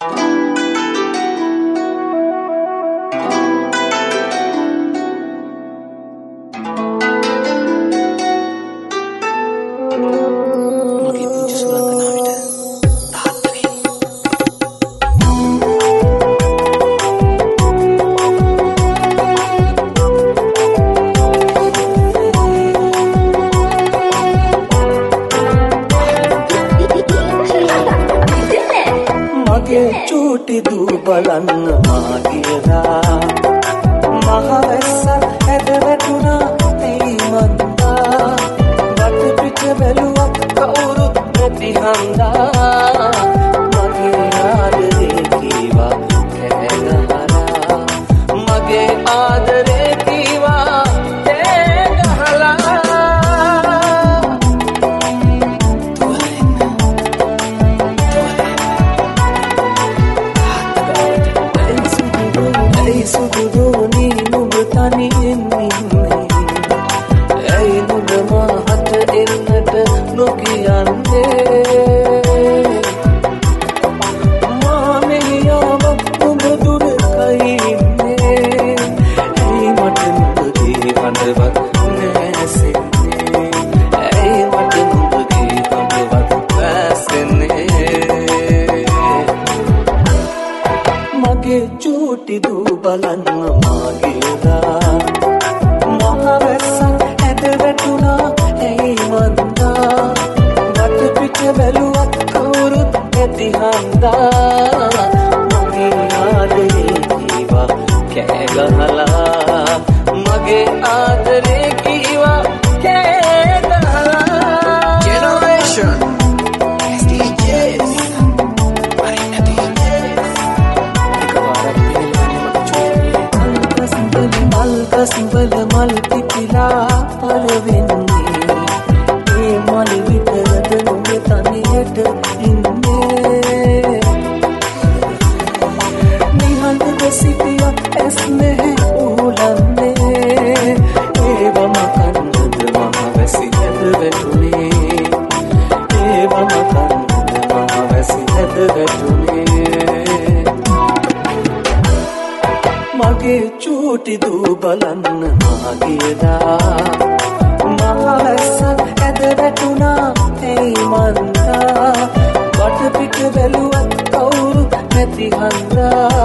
චූටි දූ බලන්න මාගියදා මහවැස්ස ඇද වැටුණා ඇයි මන්දා වට පිට බැලුවත් කවුරුත් නැති හන්දා මගේ ආදරේ කීවා කෑගහලා මගේ ආදරේ කීවා කෑගහලා සුදුදුනි නුඹ තනියෙන් ඉන්නේ ඇයි නුඹ මාහට එන්නට නොකියන්නේ මා මෙහියාව නුඹ දුර කයි ඉන්නේ ඇයි මට නුඹගේ හඬවත් නැසෙන්නේ ඇයි මට නුඹගේ හඬවත් නැසෙන්නේ මගේ චූටි දූ බලන්න මාගේදා මහවැස්සක් ඇද වැටුණා ඇයි මන්දා වට පිට බැලුවත් කවුරුත් නැති හන්දා මගේ ආදරේ කීවා කෑගහලා මගේ ආදරේ කීවා කෑගහලා Generation SDJs මල්කස්වල මල් පිපිලා පළවෙන්නේ ඒ මල් විතරද නුඹ තනියට ඉන්නේ නිහඬව සිටිය ඇස් නැහැ ඌලන්නේ ඒවම කන්නද මහවැසි ඇද වැටුනේ ඒවම කන්නද මහවැසි ඇද වැටුනේ මගේ චූටි දූ බලන්න මාගේදා මහවැස්ස ඇද වැටුණා ඇයි මන්දා වට පිට බැලුවත් කවුරු නැති හන්දා